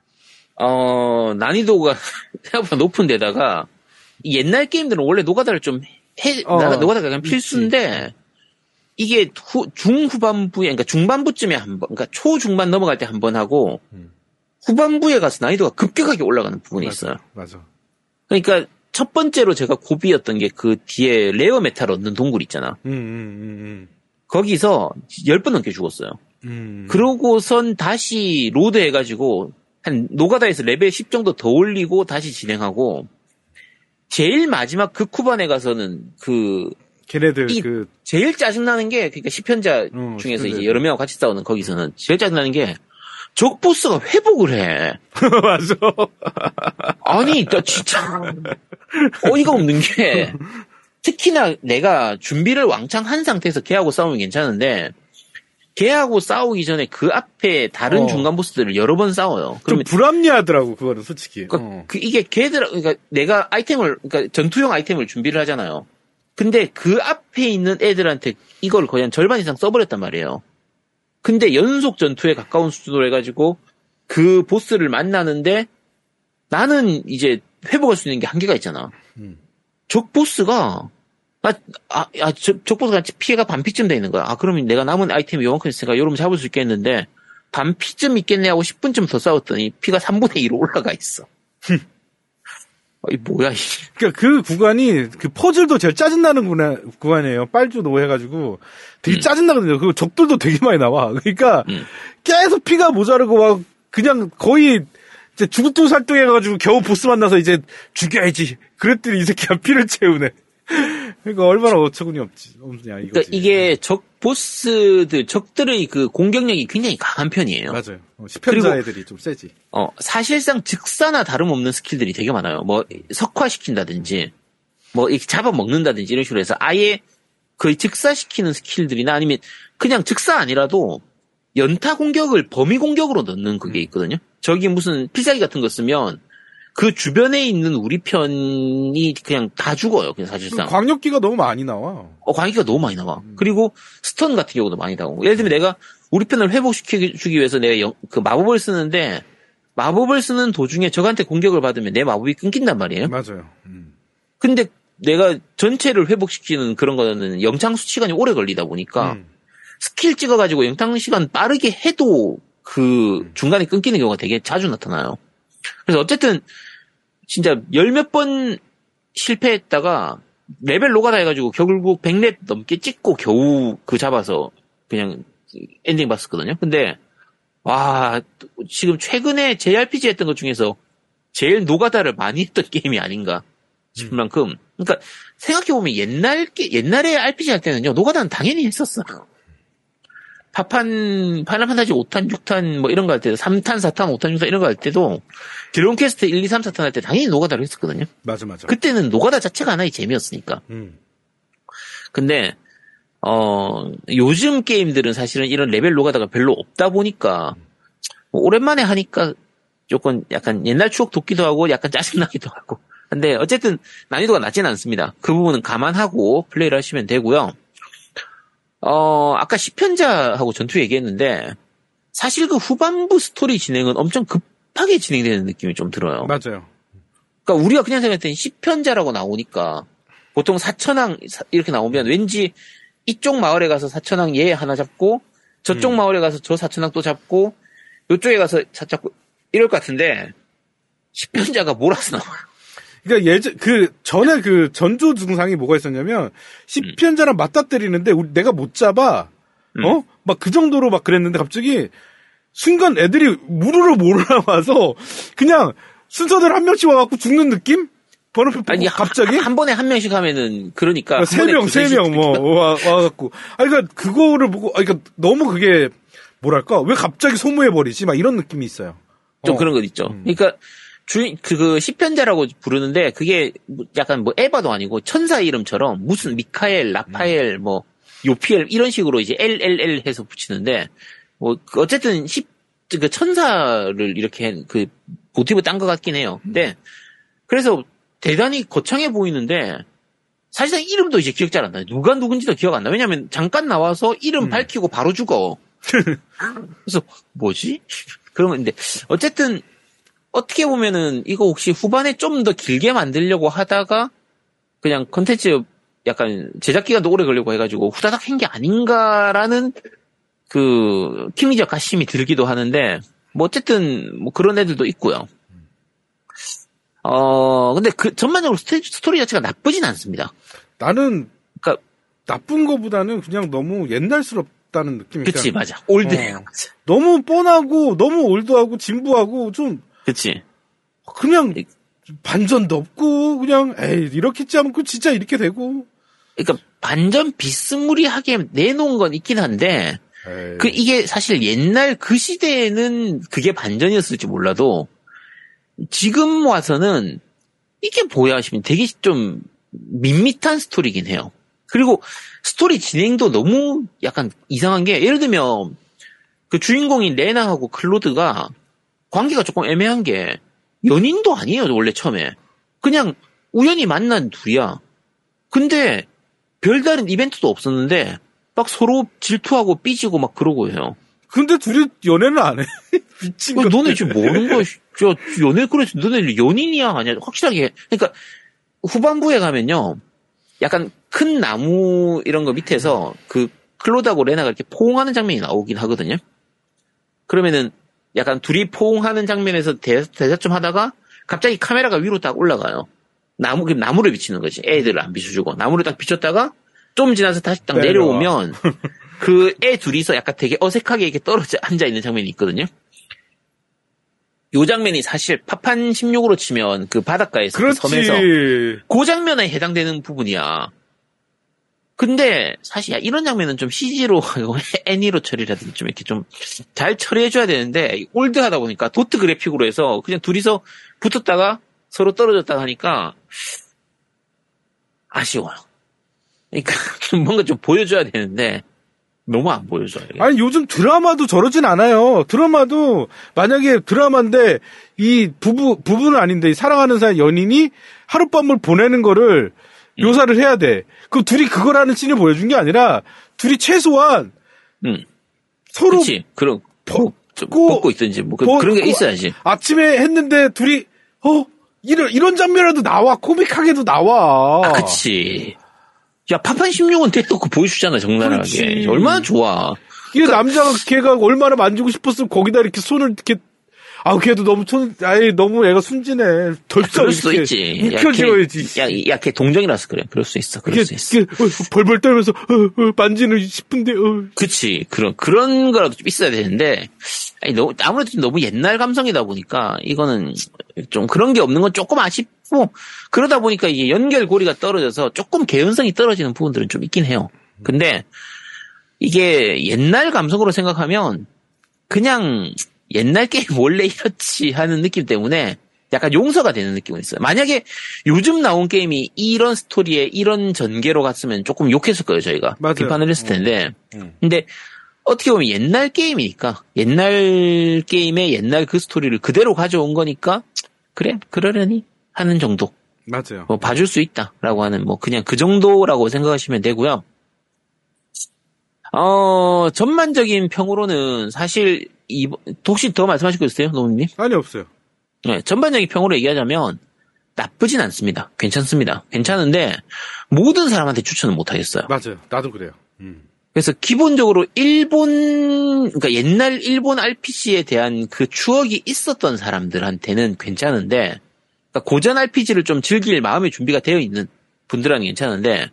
난이도가 생각보다 높은 데다가 옛날 게임들은 원래 노가다를 좀 노가다가 그냥 필수인데 이게 중후반부에, 그러니까 중반부쯤에 한 번, 그러니까 초중반 넘어갈 때 한 번 하고 후반부에 가서 난이도가 급격하게 올라가는 부분이 있어요.
맞아.
그러니까 첫 번째로 제가 고비였던 게 그 뒤에 레어 메탈 얻는 동굴 있잖아. 거기서 10번 넘게 죽었어요. 그러고선 다시 로드 해가지고 한 노가다에서 레벨 10 정도 더 올리고 다시 진행하고 제일 마지막 후반에 가서는
걔네들
제일 짜증나는 게 그러니까 시편자 중에서 이제 여러 명하고 같이 싸우는 거기서는 제일 짜증나는 게 적 보스가 회복을 해.
맞아.
아니, 나 진짜 어이가 없는 게 특히나 내가 준비를 왕창 한 상태에서 걔하고 싸우면 괜찮은데 걔하고 싸우기 전에 그 앞에 다른 중간 보스들을 여러 번 싸워요.
그러면 좀 불합리하더라고 그거는 솔직히.
그러니까 이게 걔들 그러니까 내가 그러니까 전투용 아이템을 준비를 하잖아요. 근데 그 앞에 있는 애들한테 이걸 거의 한 절반 이상 써버렸단 말이에요. 근데 연속 전투에 가까운 수준으로 해가지고 그 보스를 만나는데 나는 이제 회복할 수 있는 게 한계가 있잖아. 적 보스가 적 보스가 피해가 반피쯤 돼 있는 거야. 그러면 내가 남은 아이템이 요만큼 있으니까 요러면 잡을 수 있겠는데 반피쯤 있겠네 하고 10분쯤 더 싸웠더니 피가 3분의 1로 올라가 있어. 이 뭐야 이게.
그러니까 그 구간이 그 퍼즐도 제일 짜증나는 구간이에요. 빨주 노해가지고 되게 짜증나거든요. 그 적들도 되게 많이 나와. 그러니까 계속 피가 모자르고 막 그냥 거의 이제 죽을둥살둥해가지고 겨우 보스 만나서 이제 죽여야지. 그랬더니 이 새끼가 피를 채우네. 그러니까 얼마나 어처구니 없냐 이거지.
그러니까 이게 적들의 그 공격력이 굉장히 강한 편이에요.
맞아요. 10편자 애들이 좀 세지.
사실상 즉사나 다름없는 스킬들이 되게 많아요. 뭐 석화시킨다든지 뭐 이렇게 잡아먹는다든지 이런 식으로 해서 아예 거의 즉사시키는 스킬들이나 아니면 그냥 즉사 아니라도 연타 공격을 범위 공격으로 넣는 그게 있거든요. 저기 무슨 필살기 같은 거 쓰면 그 주변에 있는 우리 편이 그냥 다 죽어요. 그냥 사실상.
광역기가 너무 많이 나와.
광역기가 너무 많이 나와. 그리고 스턴 같은 경우도 많이 나오고. 예를 들면 내가 우리 편을 회복시켜주기 위해서 내가 그 마법을 쓰는데 마법을 쓰는 도중에 적한테 공격을 받으면 내 마법이 끊긴단 말이에요.
맞아요.
근데 내가 전체를 회복시키는 그런 거는 영창 시간이 오래 걸리다 보니까 스킬 찍어가지고 영창 시간 빠르게 해도 그 중간에 끊기는 경우가 되게 자주 나타나요. 그래서 어쨌든 진짜 10몇 번 실패했다가 레벨 노가다 해가지고 결국 100렙 넘게 찍고 겨우 그 잡아서 그냥 엔딩 봤었거든요. 근데 지금 최근에 JRPG 했던 것 중에서 제일 노가다를 많이 했던 게임이 아닌가 싶을 만큼. 그러니까 생각해보면 옛날에 RPG 할 때는요 노가다는 당연히 했었어요. 파이널 판타지 5탄, 6탄 뭐 이런 거 할 때도 3탄, 4탄, 5탄, 6탄 이런 거 할 때도 드래곤 퀘스트 1, 2, 3, 4탄 할 때 당연히 노가다를 했었거든요.
맞아.
그때는 노가다 자체가 하나의 재미였으니까. 근데 요즘 게임들은 사실은 이런 레벨 노가다가 별로 없다 보니까 뭐 오랜만에 하니까 조금 약간 옛날 추억 돋기도 하고 약간 짜증나기도 하고. 근데 어쨌든 난이도가 낮지는 않습니다. 그 부분은 감안하고 플레이를 하시면 되고요. 아까 10편자하고 전투 얘기했는데, 사실 그 후반부 스토리 진행은 엄청 급하게 진행되는 느낌이 좀 들어요.
맞아요.
그러니까 우리가 그냥 생각할 때는 10편자라고 나오니까, 보통 사천왕 이렇게 나오면 왠지 이쪽 마을에 가서 사천왕 얘 하나 잡고, 저쪽 마을에 가서 저 사천왕 또 잡고, 요쪽에 가서 잡고, 이럴 것 같은데, 10편자가 몰아서 나와요.
그러니까 전에 그 전조 증상이 뭐가 있었냐면 10편자랑 맞다 때리는데 내가 못 잡아. 막 그 정도로 막 그랬는데 갑자기 순간 애들이 무르르 몰아와서 그냥 순서대로 한 명씩 와갖고 죽는 느낌? 번호표 보고 갑자기?
한 번에 한 명씩 하면은 그러니까
3명 뭐 와갖고 그러니까 그거를 보고 그러니까 너무 그게 뭐랄까 왜 갑자기 소모해버리지? 막 이런 느낌이 있어요.
좀 그런 거 있죠. 그러니까 그 10편자라고 부르는데 그게 약간 뭐 에바도 아니고 천사 이름처럼 무슨 미카엘, 라파엘, 뭐 요피엘 이런 식으로 이제 LLL 해서 붙이는데 뭐 어쨌든 그 천사를 이렇게 그 모티브 딴 것 같긴 해요. 근데 그래서 대단히 거창해 보이는데 사실상 이름도 이제 기억 잘 안 나요. 누가 누군지도 기억 안 나. 왜냐면 잠깐 나와서 이름 밝히고 바로 죽어. 그래서 뭐지? 그런 건데 어쨌든 어떻게 보면은 이거 혹시 후반에 좀 더 길게 만들려고 하다가 그냥 컨텐츠 약간 제작 기간도 오래 걸리고 해가지고 후다닥 한 게 아닌가라는 그 심리적 가심이 들기도 하는데 뭐 어쨌든 뭐 그런 애들도 있고요. 근데 그 전반적으로 스토리 자체가 나쁘진 않습니다.
나는 그러니까 나쁜 거보다는 그냥 너무 옛날스럽다는 느낌이.
그치 맞아. 올드해요.
너무 뻔하고 너무 올드하고 진부하고 좀.
그치.
그냥 반전도 없고 그냥 이렇게 했지 않고 진짜 이렇게 되고.
그러니까 반전 비스무리하게 내놓은 건 있긴 한데 이게 사실 옛날 그 시대에는 그게 반전이었을지 몰라도 지금 와서는 이게 뭐야 하시면 되게 좀 밋밋한 스토리긴 해요. 그리고 스토리 진행도 너무 약간 이상한 게 예를 들면 그 주인공인 레나하고 클로드가 관계가 조금 애매한 게 연인도 아니에요. 원래 처음에. 그냥 우연히 만난 둘이야. 근데 별다른 이벤트도 없었는데 막 서로 질투하고 삐지고 막 그러고 해요.
근데 둘이 연애는 안 해. 미친 거.
너네 지금 뭐 하는 거야? 연애 그래서 너네 연인이야 아니야? 확실하게. 그러니까 후반부에 가면요. 약간 큰 나무 이런 거 밑에서 그 클로드하고 레나가 이렇게 포옹하는 장면이 나오긴 하거든요. 그러면은 약간 둘이 포옹하는 장면에서 대사 좀 하다가 갑자기 카메라가 위로 딱 올라가요. 나무를 비치는 거지. 애들을 안 비춰주고. 나무를 딱 비췄다가 좀 지나서 다시 딱 내려오면 그 애 둘이서 약간 되게 어색하게 이렇게 떨어져 앉아있는 장면이 있거든요. 요 장면이 사실 파판 16으로 치면 그 바닷가에서 그 섬에서 그 장면에 해당되는 부분이야. 근데 사실 이런 장면은 좀 CG로 하고 애니로 처리라든지 좀 이렇게 좀 잘 처리해줘야 되는데 올드하다 보니까 도트 그래픽으로 해서 그냥 둘이서 붙었다가 서로 떨어졌다가 하니까 아쉬워요. 그러니까 뭔가 좀 보여줘야 되는데 너무 안 보여줘요.
아니 요즘 드라마도 저러진 않아요. 드라마도 만약에 드라마인데 이 부부는 아닌데 사랑하는 사람 연인이 하룻밤을 보내는 거를 묘사를 해야 돼. 그럼 둘이 그거라는 씬을 보여준 게 아니라 둘이 최소한 서로
그치. 그럼 벗고 있든지 뭐 그런 게 있어야지.
아침에 했는데 둘이 이런 장면이라도 나와. 코믹하게도 나와.
아, 그치. 야, 파판 16은 대놓고 보여주잖아, 적나라하게.
그렇지.
얼마나 좋아.
이게 남자가 걔가 얼마나 만지고 싶었으면 거기다 이렇게 손을 이렇게 걔도 너무 애가 순진해.
그럴 수도 있지.
묵혀지어야지.
야, 걔 동정이라서 그래. 그럴 수 있어. 그럴 수 있어.
벌벌 떨면서 만지는 싶은데.
그치. 그런 거라도 좀 있어야 되는데 아무래도 너무 옛날 감성이다 보니까 이거는 좀 그런 게 없는 건 조금 아쉽고 그러다 보니까 이게 연결고리가 떨어져서 조금 개연성이 떨어지는 부분들은 좀 있긴 해요. 근데 이게 옛날 감성으로 생각하면 그냥 옛날 게임 원래 이렇지 하는 느낌 때문에 약간 용서가 되는 느낌은 있어요. 만약에 요즘 나온 게임이 이런 스토리에 이런 전개로 갔으면 조금 욕했을 거예요, 저희가. 맞아요. 비판을 했을 텐데. 근데 어떻게 보면 옛날 게임이니까 옛날 게임의 옛날 그 스토리를 그대로 가져온 거니까 그래 그러려니 하는 정도.
맞아요.
뭐 봐줄 수 있다라고 하는 뭐 그냥 그 정도라고 생각하시면 되고요. 전반적인 평으로는 사실 혹시 더 말씀하실 거 있어요, 노무님?
아니 없어요.
네, 전반적인 평으로 얘기하자면 나쁘진 않습니다. 괜찮습니다. 괜찮은데 모든 사람한테 추천은 못 하겠어요.
맞아요. 나도 그래요.
그래서 기본적으로 그러니까 옛날 일본 RPG에 대한 그 추억이 있었던 사람들한테는 괜찮은데, 그러니까 고전 RPG를 좀 즐길 마음의 준비가 되어 있는 분들은 괜찮은데,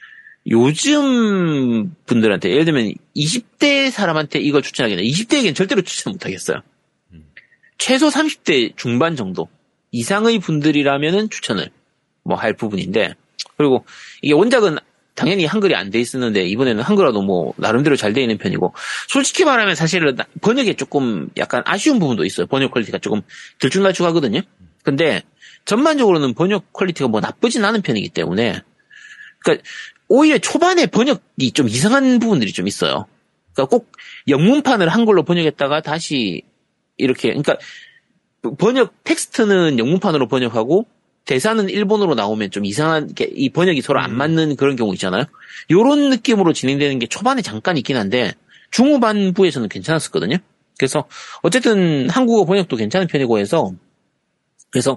요즘 분들한테, 예를 들면 20대 사람한테 이걸 추천하겠다. 20대에겐 절대로 추천 못 하겠어요. 최소 30대 중반 정도 이상의 분들이라면은 추천을 뭐 할 부분인데, 그리고 이게 원작은 당연히 한글이 안 돼 있었는데 이번에는 한글화도 뭐 나름대로 잘 돼 있는 편이고, 솔직히 말하면 사실은 번역에 조금 약간 아쉬운 부분도 있어요. 번역 퀄리티가 조금 들쭉날쭉하거든요. 근데 전반적으로는 번역 퀄리티가 뭐 나쁘진 않은 편이기 때문에, 그러니까 오히려 초반에 번역이 좀 이상한 부분들이 좀 있어요. 그러니까 꼭 영문판을 한글로 번역했다가 다시 이렇게, 그러니까 번역 텍스트는 영문판으로 번역하고 대사는 일본어로 나오면 좀 이상하게 이 번역이 서로 안 맞는 그런 경우 있잖아요. 요런 느낌으로 진행되는 게 초반에 잠깐 있긴 한데 중후반부에서는 괜찮았었거든요. 그래서 어쨌든 한국어 번역도 괜찮은 편이고 해서, 그래서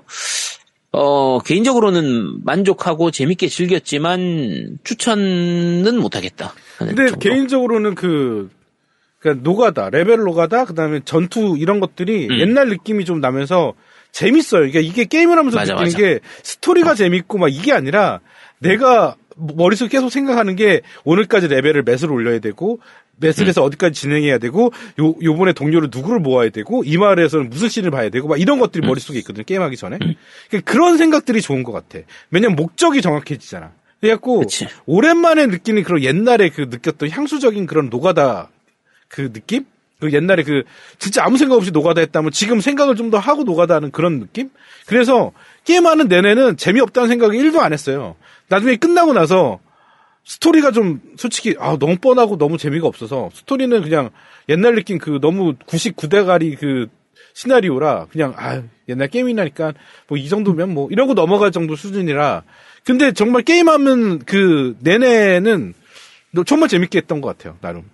개인적으로는 만족하고 재밌게 즐겼지만 추천은 못하겠다.
근데 정도. 개인적으로는 그러니까 노가다, 레벨 노가다, 그다음에 전투 이런 것들이 옛날 느낌이 좀 나면서 재밌어요. 그러니까 이게 게임을 하면서 느끼는 게 스토리가 재밌고 막 이게 아니라 내가 머릿속에 계속 생각하는 게 오늘까지 레벨을 몇을 올려야 되고 몇을해서 어디까지 진행해야 되고 요번에 동료를 누구를 모아야 되고 이 마을에서는 무슨 씬을 봐야 되고 막 이런 것들이 머릿속에 있거든요. 게임하기 전에. 그러니까 그런 생각들이 좋은 것 같아. 왜냐면 목적이 정확해지잖아. 그래갖고 오랜만에 느끼는 그런 옛날에 그 느꼈던 향수적인 그런 노가다 그 느낌? 그 옛날에 그 진짜 아무 생각 없이 노가다 했다면 지금 생각을 좀 더 하고 노가다 하는 그런 느낌? 그래서 게임하는 내내는 재미없다는 생각이 1도 안 했어요. 나중에 끝나고 나서 스토리가 좀 솔직히 너무 뻔하고 너무 재미가 없어서 스토리는 그냥 옛날 느낌 그 너무 99대가리 그 시나리오라 그냥 옛날 게임이라니까 뭐 이 정도면 뭐 이러고 넘어갈 정도 수준이라 근데 정말 게임하면 그 내내는 정말 재밌게 했던 것 같아요. 나름.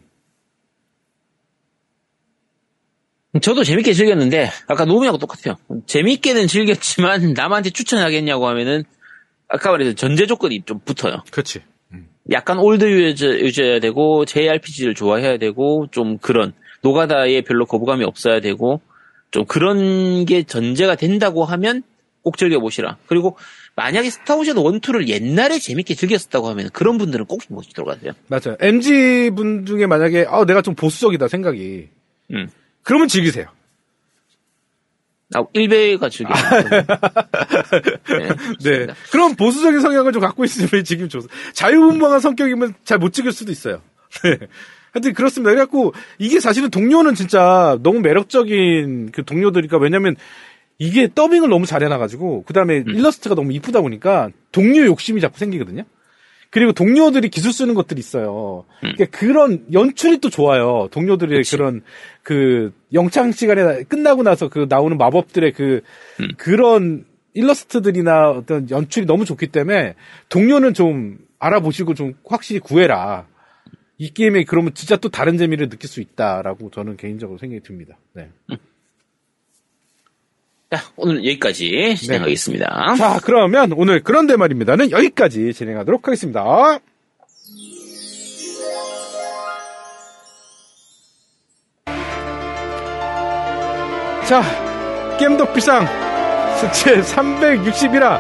저도 재밌게 즐겼는데 아까 노무하고 똑같아요. 재밌게는 즐겼지만 남한테 추천하겠냐고 하면은 아까 말했던 전제 조건이 좀 붙어요.
그렇지.
약간 올드 유저여야 되고 JRPG를 좋아해야 되고 좀 그런 노가다에 별로 거부감이 없어야 되고 좀 그런 게 전제가 된다고 하면 꼭 즐겨보시라. 그리고 만약에 스타오션 1, 2를 옛날에 재밌게 즐겼었다고 하면 그런 분들은 꼭 보시도록 하세요.
맞아요. MZ분 중에 만약에 내가 좀 보수적이다 생각이 그러면 즐기세요.
1배가 즐기세요.
네. 그럼 보수적인 성향을 좀 갖고 있으면 지금 자유분방한 성격이면 잘 못 즐길 수도 있어요. 네. 하여튼 그렇습니다. 그래갖고 이게 사실은 동료는 진짜 너무 매력적인 그 동료들이니까 왜냐면 이게 더빙을 너무 잘 해놔가지고 그 다음에 일러스트가 너무 이쁘다 보니까 동료 욕심이 자꾸 생기거든요. 그리고 동료들이 기술 쓰는 것들이 있어요. 그러니까 그런 연출이 또 좋아요. 동료들의 그치. 그런 그 영창 시간에 끝나고 나서 그 나오는 마법들의 그런 일러스트들이나 어떤 연출이 너무 좋기 때문에 동료는 좀 알아보시고 좀 확실히 구해라. 이 게임에 그러면 진짜 또 다른 재미를 느낄 수 있다라고 저는 개인적으로 생각이 듭니다. 네.
자, 오늘 여기까지 진행하겠습니다.
네. 자, 그러면 오늘 그런데 말입니다는 여기까지 진행하도록 하겠습니다. 자, 게임덕비상 제 361화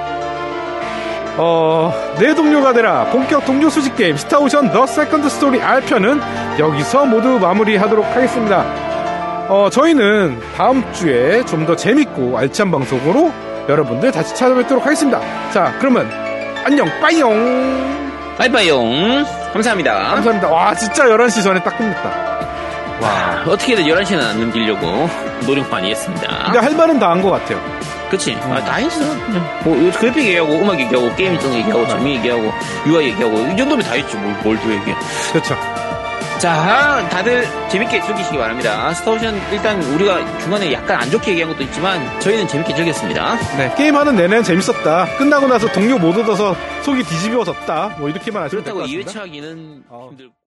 내 동료가 되라 본격 동료 수집 게임 스타오션 더 세컨드 스토리 R편은 여기서 모두 마무리하도록 하겠습니다. 저희는 다음 주에 좀 더 재밌고 알찬 방송으로 여러분들 다시 찾아뵙도록 하겠습니다. 자, 그러면 안녕, 빠이용.
빠이빠이용. 감사합니다.
감사합니다. 와, 진짜 11시 전에 딱 끝냈다.
와, 어떻게든 11시는 안 넘기려고 노력 많이 했습니다.
근데 할 말은 다 한 것 같아요.
그치. 다 했어. 뭐, 그래픽 얘기하고, 음악 얘기하고, 게임 성 얘기하고, 재미 얘기하고, UI 얘기하고, 이 정도면 다 했죠. 뭘 또 얘기해.
그렇죠.
자, 다들 재밌게 즐기시기 바랍니다. 스타오션 일단 우리가 중간에 약간 안 좋게 얘기한 것도 있지만 저희는 재밌게 즐겼습니다.
네, 게임하는 내내는 재밌었다. 끝나고 나서 동료 못 얻어서 속이 뒤집어졌다. 뭐 이렇게만 하시면 될 것 같습니다.
그렇다고 2회차 하기는 힘들고.